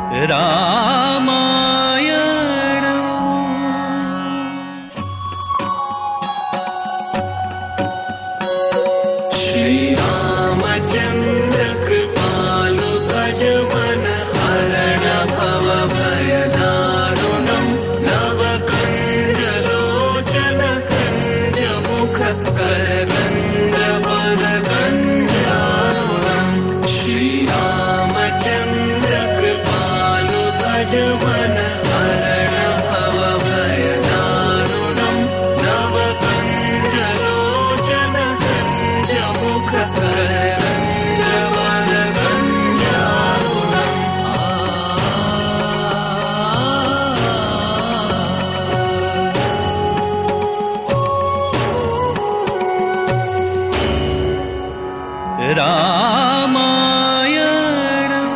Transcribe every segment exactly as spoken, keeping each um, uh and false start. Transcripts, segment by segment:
श्रीरामचन्द्र कृपालु भज मन हरण भव भयदारुणं नवकण्ठ लोचन कञ्ज मुख करकण्ड वरकण्डारुणं श्रीरामचन्द्र कृपालु भज मन हरण भव भयदारुणं नवकण्ठ लोचन कञ्ज मुख करकण्ड वरकण्डारुणं రామాయణం.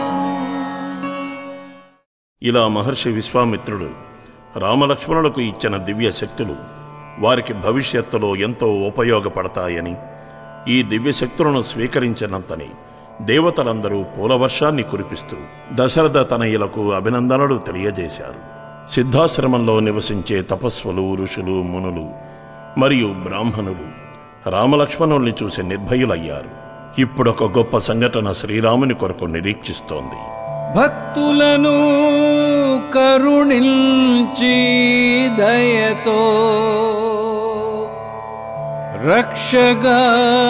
ఇలా మహర్షి విశ్వామిత్రుడు రామలక్ష్మణులకు ఇచ్చిన దివ్య శక్తులు వారికి భవిష్యత్తులో ఎంతో ఉపయోగపడతాయని, ఈ దివ్యశక్తులను స్వీకరించినంతని దేవతలందరూ పూలవర్షాన్ని కురిపిస్తూ దశరథ తనయులకు అభినందనలు తెలియజేశారు. సిద్ధాశ్రమంలో నివసించే తపస్సులు, ఋషులు, మునులు మరియు బ్రాహ్మణులు రామలక్ష్మణుల్ని చూసి నిర్భయులయ్యారు. ఇప్పుడొక గొప్ప సంఘటన శ్రీరాముని కొరకు నిరీక్షిస్తోంది. భక్తులను కరుణించి దయతో రక్షగా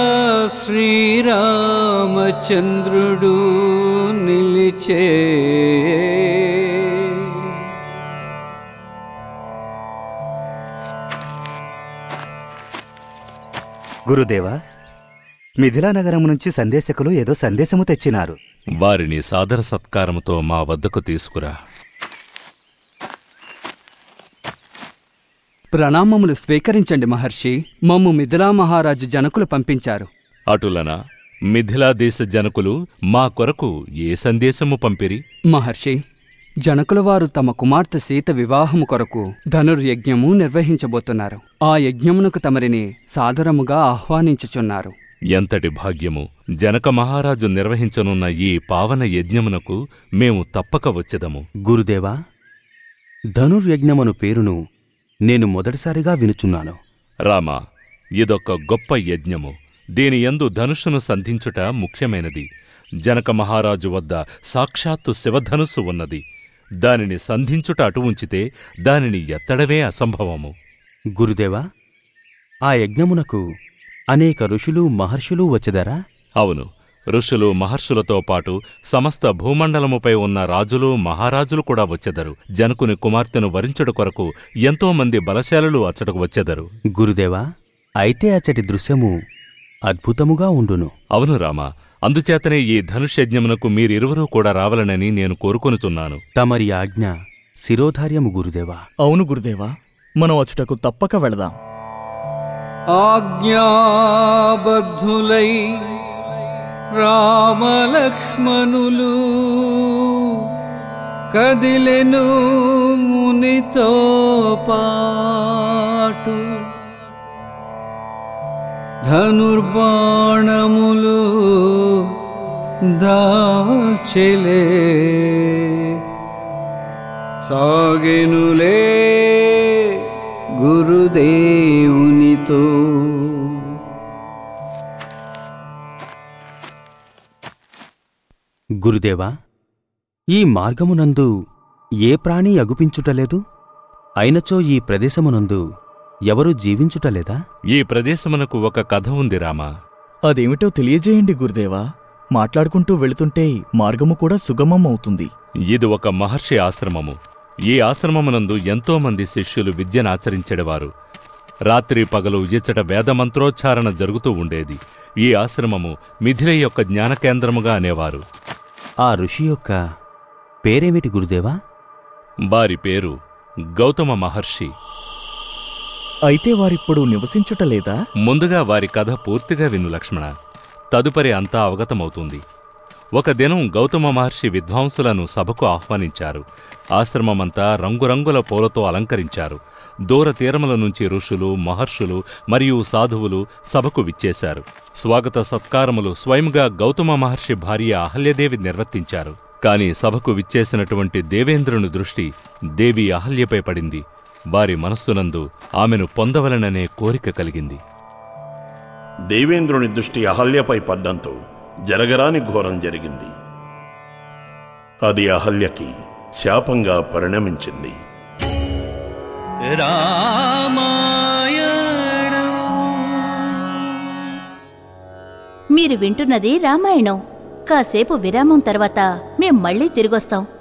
శ్రీరామచంద్రుడు నిలిచే. గురుదేవా, మిథిలా నగరం నుంచి సందేశకులు ఏదో సందేశము తెచ్చినారు. వారిని సాదర సత్కారముతో మా వద్దకు తీసుకురా. ప్రణామములు స్వీకరించండి మహర్షి. మమ్ము మిథిలా మహారాజు జనకులు పంపించారు. అటులన మిథిలా దేశ జనకులు మా కొరకు ఏ సందేశము పంపిరి? మహర్షి, జనకుల వారు తమ కుమార్తె సీత వివాహము కొరకు ధనుర్యజ్ఞము నిర్వహించబోతున్నారు. ఆ యజ్ఞమునకు తమరిని సాదరముగా ఆహ్వానించుచున్నారు. ఎంతటి భాగ్యము! జనక మహారాజు నిర్వహించనున్న ఈ పావన యజ్ఞమునకు మేము తప్పక వచ్చెదము. గురుదేవా, ధనుర్యజ్ఞమను పేరును నేను మొదటిసారిగా వినుచున్నాను. రామా, ఇదొక్క గొప్ప యజ్ఞము. దీని యందు ధనుషును సంధించుట ముఖ్యమైనది. జనక మహారాజు వద్ద సాక్షాత్తు శివధనుస్సు ఉన్నది. దానిని సంధించుట అటు ఉంచితే దానిని ఎత్తడమే అసంభవము. గురుదేవా, ఆ యజ్ఞమునకు అనేక ఋషులు, మహర్షులు వచ్చెదరా? అవును, ఋషులు, మహర్షులతో పాటు సమస్త భూమండలముపై ఉన్న రాజులు, మహారాజులు కూడా వచ్చెదరు. జనకుని కుమార్తెను వరించుట కొరకు ఎంతోమంది బలశాలులు అచ్చటకు వచ్చెదరు. గురుదేవా, అయితే అచ్చటి దృశ్యము అద్భుతముగా ఉండును. అవును రామా, అందుచేతనే ఈ ధనుష్యజ్ఞమునకు మీరిరువురూ కూడా రావాలనని నేను కోరుకొనుచున్నాను. తమరి ఆజ్ఞ శిరోధార్యము గురుదేవా. అవును గురుదేవా, మనం అచ్చుటకు తప్పక వెళదాం. ఆజ్ఞాబద్ధులై రామలక్ష్మణులు కదిలెను మునితో పాటు. ధనుర్బాణములు దాచెలే సాగెనులే గురుదేవునితో. గురుదేవా, ఈ మార్గమునందు ఏ ప్రాణి అగుపించుటలేదు? అయినచో ఈ ప్రదేశమునందు ఎవరు జీవించుటలేదా? ఈ ప్రదేశమునకు ఒక కథ ఉంది రామా. అదేమిటో తెలియజేయండి గురుదేవా. మాట్లాడుకుంటూ వెళుతుంటే మార్గము కూడా సుగమం అవుతుంది. ఇది ఒక మహర్షి ఆశ్రమము. ఈ ఆశ్రమమునందు ఎంతోమంది శిష్యులు విద్యనాచరించెడవారు. రాత్రి పగలు ఇచ్చట వేదమంత్రోచ్చారణ జరుగుతూ ఉండేది. ఈ ఆశ్రమము మిథిల యొక్క జ్ఞానకేంద్రముగా అనేవారు. ఆ ఋషి యొక్క పేరేమిటి గురుదేవా? వారి పేరు గౌతమ మహర్షి. అయితే వారిప్పుడు నివసించుటలేదా? ముందుగా వారి కథ పూర్తిగా విను లక్ష్మణ, తదుపరి అంతా అవగతమవుతుంది. ఒక దినం గౌతమ మహర్షి విద్వాంసులను సభకు ఆహ్వానించారు. ఆశ్రమమంతా రంగురంగుల పూలతో అలంకరించారు. దూర తీరముల నుంచి ఋషులు, మహర్షులు మరియు సాధువులు సభకు విచ్చేశారు. స్వాగత సత్కారములు స్వయంగా గౌతమ మహర్షి భార్య అహల్యదేవి నిర్వర్తించారు. కాని సభకు విచ్చేసినటువంటి దేవేంద్రుని దృష్టి దేవి అహల్యపై పడింది. వారి మనస్సునందు ఆమెను పొందవలననే కోరిక కలిగింది. దేవేంద్రుని దృష్టి అహల్యపై పడ్డంతో జరగరాని ఘోరం జరిగింది. అది అహల్యకి శాపంగా పరిణమించింది. మీరు వింటున్నది రామాయణం. కాసేపు విరామం తర్వాత మేం మళ్ళీ తిరిగొస్తాం.